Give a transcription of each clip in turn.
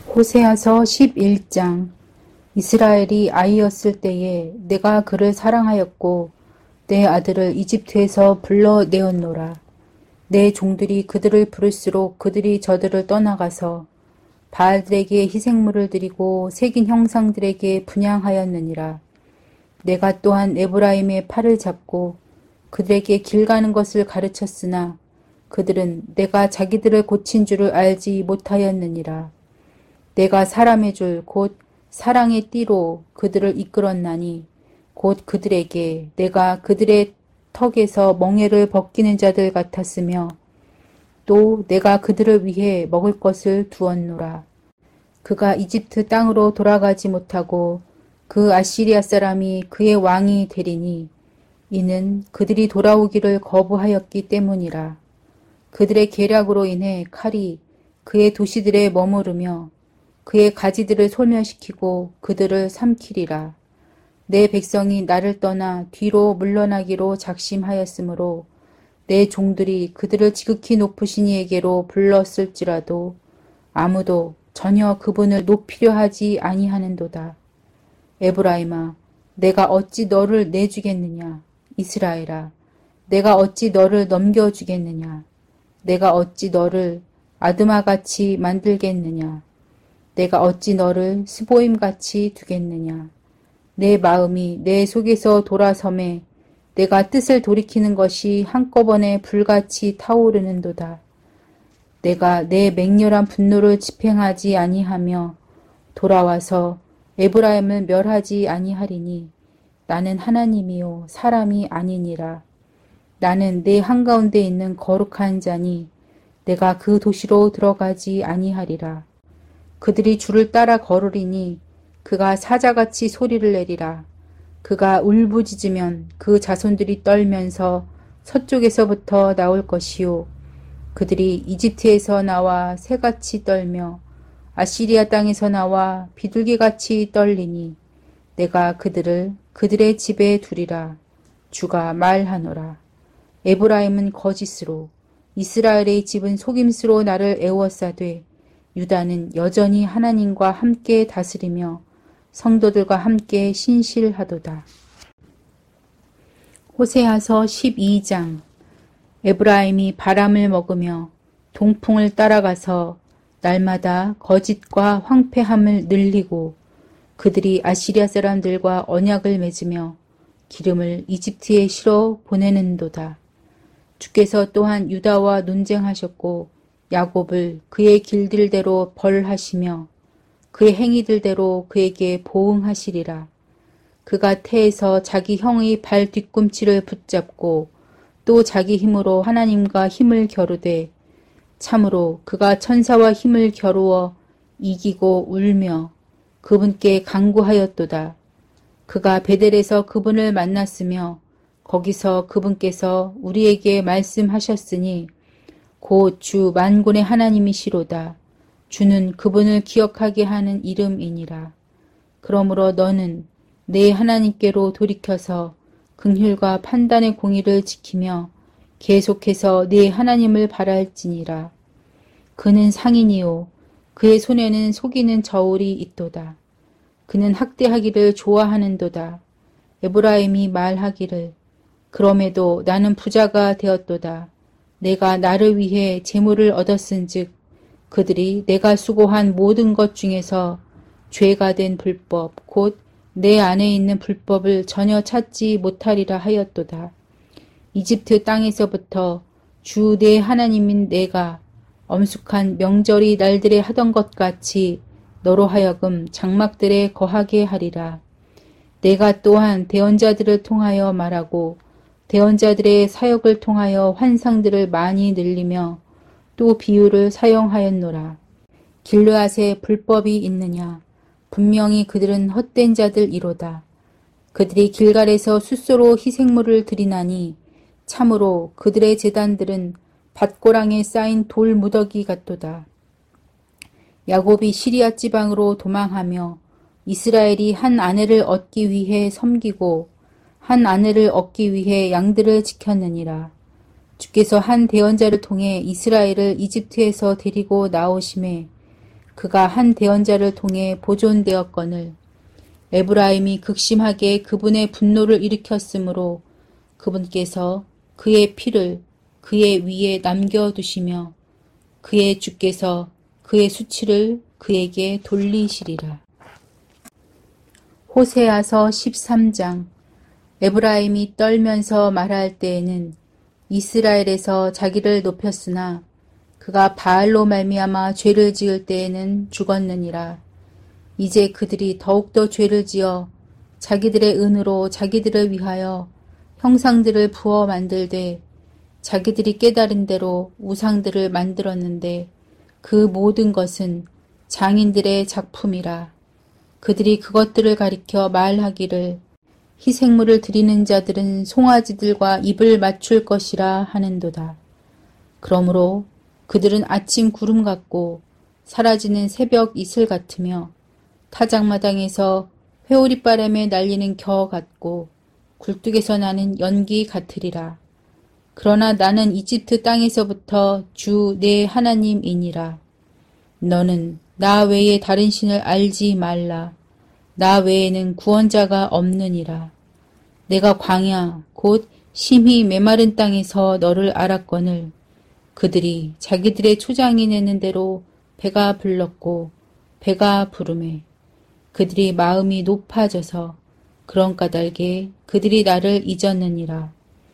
호세아서 11장. 이스라엘이 아이였을 때에 내가 그를 사랑하였고 내 아들을 이집트에서 불러내었노라. 내 종들이 그들을 부를수록 그들이 저들을 떠나가서 바알들에게 희생물을 드리고 새긴 형상들에게 분향하였느니라. 내가 또한 에브라임의 팔을 잡고 그들에게 길 가는 것을 가르쳤으나 그들은 내가 자기들을 고친 줄을 알지 못하였느니라. 내가 사람의 줄 곧 사랑의 띠로 그들을 이끌었나니 곧 그들에게 내가 그들의 턱에서 멍에를 벗기는 자들 같았으며 또 내가 그들을 위해 먹을 것을 두었노라. 그가 이집트 땅으로 돌아가지 못하고 그 아시리아 사람이 그의 왕이 되리니 이는 그들이 돌아오기를 거부하였기 때문이라. 그들의 계략으로 인해 칼이 그의 도시들에 머무르며 그의 가지들을 소멸시키고 그들을 삼키리라. 내 백성이 나를 떠나 뒤로 물러나기로 작심하였으므로 내 종들이 그들을 지극히 높으신 이에게로 불렀을지라도 아무도 전혀 그분을 높이려 하지 아니하는도다. 에브라임아, 내가 어찌 너를 내주겠느냐? 이스라엘아, 내가 어찌 너를 넘겨주겠느냐? 내가 어찌 너를 아드마같이 만들겠느냐? 내가 어찌 너를 스보임같이 두겠느냐? 내 마음이 내 속에서 돌아섬에 내가 뜻을 돌이키는 것이 한꺼번에 불같이 타오르는도다. 내가 내 맹렬한 분노를 집행하지 아니하며 돌아와서 에브라임을 멸하지 아니하리니 나는 하나님이요 사람이 아니니라. 나는 내 한가운데 있는 거룩한 자니 내가 그 도시로 들어가지 아니하리라. 그들이 주를 따라 걸으리니 그가 사자같이 소리를 내리라. 그가 울부짖으면 그 자손들이 떨면서 서쪽에서부터 나올 것이요. 그들이 이집트에서 나와 새같이 떨며 아시리아 땅에서 나와 비둘기같이 떨리니 내가 그들을 그들의 집에 두리라. 주가 말하노라. 에브라임은 거짓으로 이스라엘의 집은 속임수로 나를 애워싸되 유다는 여전히 하나님과 함께 다스리며 성도들과 함께 신실하도다. 호세아서 12장. 에브라임이 바람을 먹으며 동풍을 따라가서 날마다 거짓과 황폐함을 늘리고 그들이 아시리아 사람들과 언약을 맺으며 기름을 이집트에 실어 보내는도다. 주께서 또한 유다와 논쟁하셨고 야곱을 그의 길들대로 벌하시며 그의 행위들대로 그에게 보응하시리라. 그가 태에서 자기 형의 발 뒤꿈치를 붙잡고 또 자기 힘으로 하나님과 힘을 겨루되 참으로 그가 천사와 힘을 겨루어 이기고 울며 그분께 간구하였도다. 그가 베델에서 그분을 만났으며 거기서 그분께서 우리에게 말씀하셨으니 곧 주 만군의 하나님이시로다. 주는 그분을 기억하게 하는 이름이니라. 그러므로 너는 내 하나님께로 돌이켜서 긍휼과 판단의 공의를 지키며 계속해서 네 하나님을 바랄지니라. 그는 상인이요 그의 손에는 속이는 저울이 있도다. 그는 학대하기를 좋아하는도다. 에브라임이 말하기를 그럼에도 나는 부자가 되었도다. 내가 나를 위해 재물을 얻었은즉 그들이 내가 수고한 모든 것 중에서 죄가 된 불법 곧 내 안에 있는 불법을 전혀 찾지 못하리라 하였도다. 이집트 땅에서부터 주 내 하나님인 내가 엄숙한 명절이 날들에 하던 것 같이 너로 하여금 장막들에 거하게 하리라. 내가 또한 대언자들을 통하여 말하고 대언자들의 사역을 통하여 환상들을 많이 늘리며 또 비유를 사용하였노라. 길르앗에 불법이 있느냐? 분명히 그들은 헛된 자들이로다. 그들이 길갈에서 숫소로 희생물을 드리나니 참으로 그들의 제단들은 밭고랑에 쌓인 돌 무더기 같도다. 야곱이 시리아 지방으로 도망하며 이스라엘이 한 아내를 얻기 위해 섬기고 한 아내를 얻기 위해 양들을 지켰느니라. 주께서 한 대언자를 통해 이스라엘을 이집트에서 데리고 나오심에 그가 한 대언자를 통해 보존되었거늘 에브라임이 극심하게 그분의 분노를 일으켰으므로 그분께서 그의 피를 그의 위에 남겨두시며 그의 주께서 그의 수치를 그에게 돌리시리라. 호세아서 13장. 에브라임이 떨면서 말할 때에는 이스라엘에서 자기를 높였으나 그가 바알로 말미암아 죄를 지을 때에는 죽었느니라. 이제 그들이 더욱더 죄를 지어 자기들의 은으로 자기들을 위하여 형상들을 부어 만들되 자기들이 깨달은 대로 우상들을 만들었는데 그 모든 것은 장인들의 작품이라. 그들이 그것들을 가리켜 말하기를 희생물을 드리는 자들은 송아지들과 입을 맞출 것이라 하는도다. 그러므로 그들은 아침 구름 같고 사라지는 새벽 이슬 같으며 타작마당에서 회오리바람에 날리는 겨 같고 굴뚝에서 나는 연기 같으리라. 그러나 나는 이집트 땅에서부터 주 내 하나님이니라. 너는 나 외에 다른 신을 알지 말라. 나 외에는 구원자가 없느니라. 내가 광야 곧 심히 메마른 땅에서 너를 알았거늘 그들이 자기들의 초장이 내는 대로 배가 불렀고 배가 부르매 그들이 마음이 높아져서 그런 까닭에 그들이 나를 잊었느니라.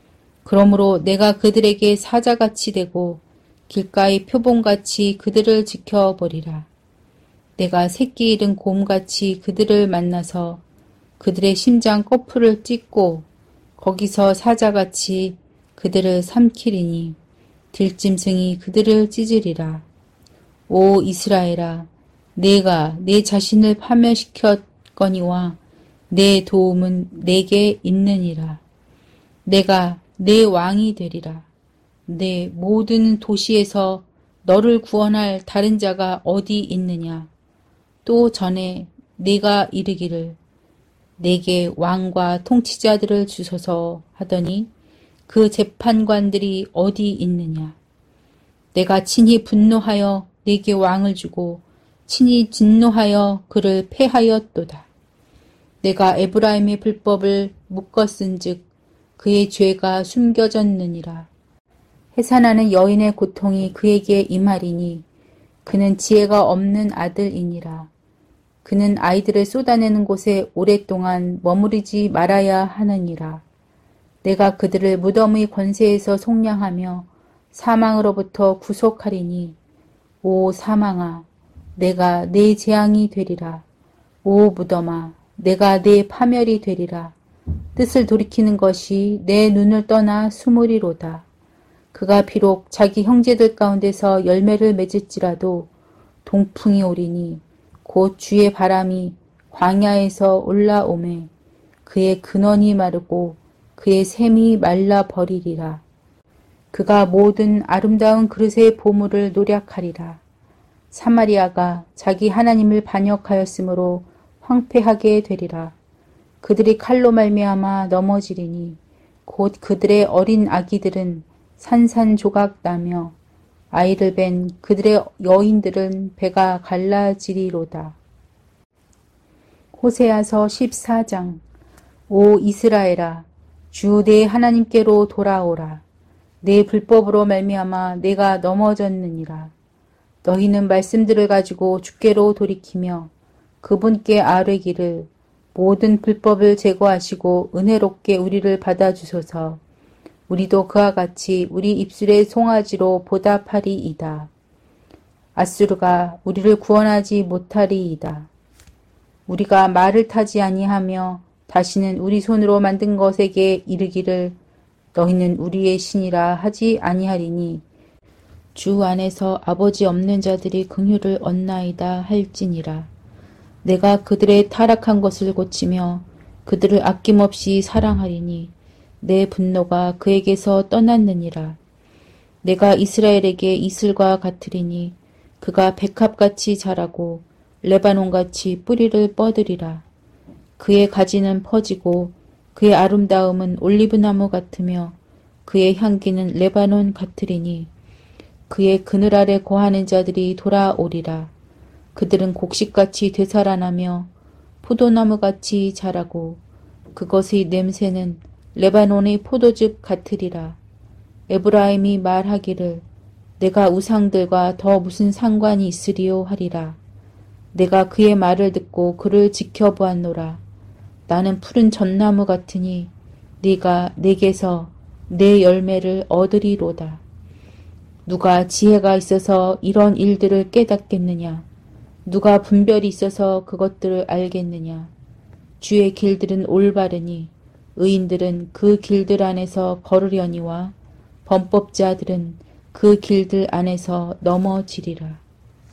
그러므로 내가 그들에게 사자같이 되고 길가의 표범같이 그들을 지켜버리라. 내가 새끼 잃은 곰같이 그들을 만나서 그들의 심장 꺼풀을 찢고 거기서 사자같이 그들을 삼키리니 들짐승이 그들을 찢으리라. 오 이스라엘아, 내가 내 자신을 파멸시켰거니와 내 도움은 내게 있느니라. 내가 내 왕이 되리라. 내 모든 도시에서 너를 구원할 다른 자가 어디 있느냐. 또 전에 네가 이르기를 내게 왕과 통치자들을 주소서 하더니 그 재판관들이 어디 있느냐. 내가 친히 분노하여 네게 왕을 주고 친히 진노하여 그를 패하였도다. 내가 에브라임의 불법을 묶었은즉 그의 죄가 숨겨졌느니라. 해산하는 여인의 고통이 그에게 임하리니 그는 지혜가 없는 아들이니라. 그는 아이들을 쏟아내는 곳에 오랫동안 머무르지 말아야 하느니라. 내가 그들을 무덤의 권세에서 속량하며 사망으로부터 구속하리니 오 사망아, 내가 내 재앙이 되리라. 오 무덤아, 내가 내 파멸이 되리라. 뜻을 돌이키는 것이 내 눈을 떠나 숨으리로다. 그가 비록 자기 형제들 가운데서 열매를 맺을지라도 동풍이 오리니 곧 주의 바람이 광야에서 올라오매 그의 근원이 마르고 그의 샘이 말라 버리리라. 그가 모든 아름다운 그릇의 보물을 노략하리라. 사마리아가 자기 하나님을 반역하였으므로 황폐하게 되리라. 그들이 칼로 말미암아 넘어지리니 곧 그들의 어린 아기들은 산산조각 나며 아이를 뵌 그들의 여인들은 배가 갈라지리로다. 호세아서 14장. 오 이스라엘아, 주 내 하나님께로 돌아오라. 내 불법으로 말미암아 내가 넘어졌느니라. 너희는 말씀들을 가지고 주께로 돌이키며 그분께 아뢰기를 모든 불법을 제거하시고 은혜롭게 우리를 받아주소서. 우리도 그와 같이 우리 입술의 송아지로 보답하리이다. 아수르가 우리를 구원하지 못하리이다. 우리가 말을 타지 아니하며 다시는 우리 손으로 만든 것에게 이르기를 너희는 우리의 신이라 하지 아니하리니 주 안에서 아버지 없는 자들이 긍휼을 얻나이다 할지니라. 내가 그들의 타락한 것을 고치며 그들을 아낌없이 사랑하리니 내 분노가 그에게서 떠났느니라. 내가 이스라엘에게 이슬과 같으리니 그가 백합같이 자라고 레바논같이 뿌리를 뻗으리라. 그의 가지는 퍼지고 그의 아름다움은 올리브나무 같으며 그의 향기는 레바논 같으리니 그의 그늘 아래 거하는 자들이 돌아오리라. 그들은 곡식같이 되살아나며 포도나무같이 자라고 그것의 냄새는 레바논의 포도즙 같으리라. 에브라임이 말하기를 내가 우상들과 더 무슨 상관이 있으리요 하리라. 내가 그의 말을 듣고 그를 지켜보았노라. 나는 푸른 전나무 같으니 네가 내게서 내 열매를 얻으리로다. 누가 지혜가 있어서 이런 일들을 깨닫겠느냐? 누가 분별이 있어서 그것들을 알겠느냐? 주의 길들은 올바르니 의인들은 그 길들 안에서 걸으려니와 범법자들은 그 길들 안에서 넘어지리라.